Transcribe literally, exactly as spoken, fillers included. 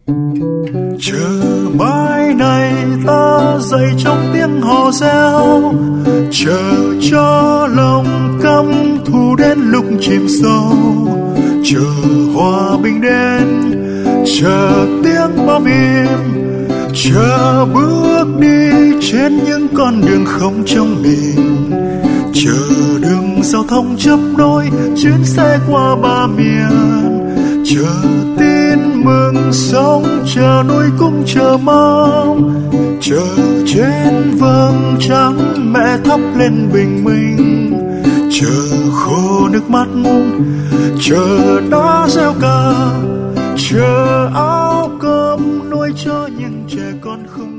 Chờ mai này ta dậy trong tiếng hò reo, chờ cho lòng căm thù đến lúc chìm sâu, chờ hòa bình đến, chờ tiếng bom im, chờ bước đi trên những con đường không trông mình, chờ đường giao thông chấp nối chuyến xe qua ba miền, chờ tin mừng sống, chờ nuôi cung chờ mong, chờ trên vầng trăng mẹ thắp lên bình minh, chờ khô nước mắt, chờ đá gieo cà, chờ áo cơm nuôi cho những trẻ con không